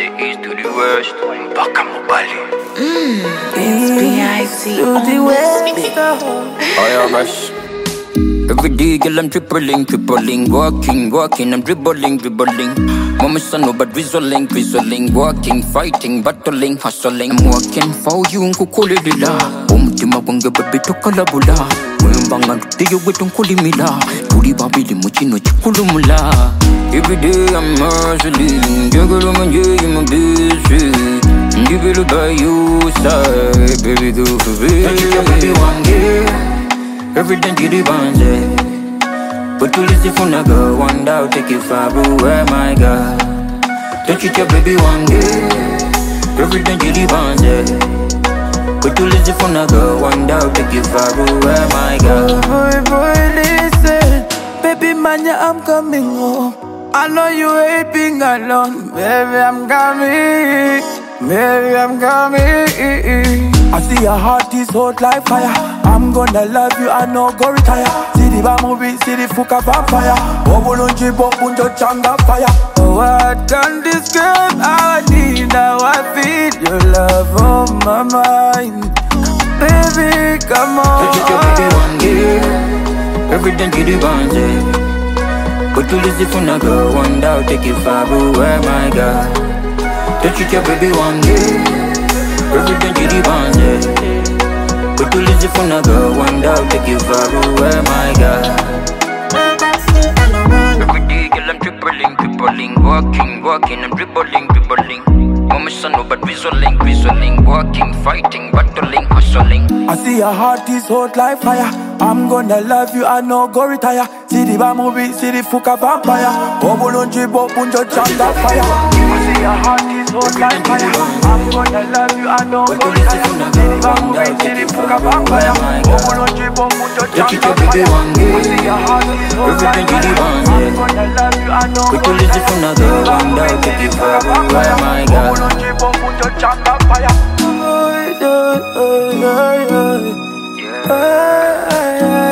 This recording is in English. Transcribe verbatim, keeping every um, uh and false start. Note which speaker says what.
Speaker 1: the east to the west, mpaka Mubali.
Speaker 2: Mmm, it's B I C on the west.
Speaker 1: Oh yeah, gosh. Every day, girl, I'm tripling, tripling, walking, walking, I'm dribbling, dribbling. Mama son, no, but drizzling, drizzling, walking, fighting, battling, hustling. I'm walking for you, nkukulila. Umutima wange baby tokalabula. Wembanga ntuteyo wetu nkulimila. Tuli babili muchino chikulumula. Every day I'm hustling, juggle manje, you my busy. Ndibili by you side, baby do for me. Baby one day. Everything you the banze. But to listen for na go one day, take you far away, my God. Touch it your baby one day. Everything you the banze. But to listen for na go one day, take you far away, my God.
Speaker 3: Boy, boy, listen, baby man, yeah, I'm coming home. I know you hate being alone, baby, I'm coming, baby, I'm coming. I see your heart is hot like fire. I'm gonna love you, I know go retire. See the movie, see the fuka vampire. Obulunji bobunjo changa fire. Oh, I done this girl, I need, now I feel your love on my mind. Baby, come on.
Speaker 1: Touch it your baby one day. Everything you the banze. But to listen for na go one day, take you far away, my God. Touch it your baby one day. Everything you the banze. But to listen for na go one day, take you far away, my God. Every day, girl, I'm tripling, tripling, walking, walking, I'm dribbling, dribbling. Mama son, no, but drizzling, drizzling, walking, fighting, battling, hustling.
Speaker 3: I see your heart is hot like fire. I'm gonna love you, I know go retire. See the movie, see the fuka vampire. Obulunji bobunjo changa fire. I see your heart is hot like fire. I'm gonna love you, I know go retire. See the movie, see the fuka vampire. Obulunji bobunjo changa fire. I see your heart is hot like fire. I'm gonna love you, I know go retire. See the movie, see the fuka vampire. Obulunji bobunjo changa fire. Oh, yeah, yeah, yeah.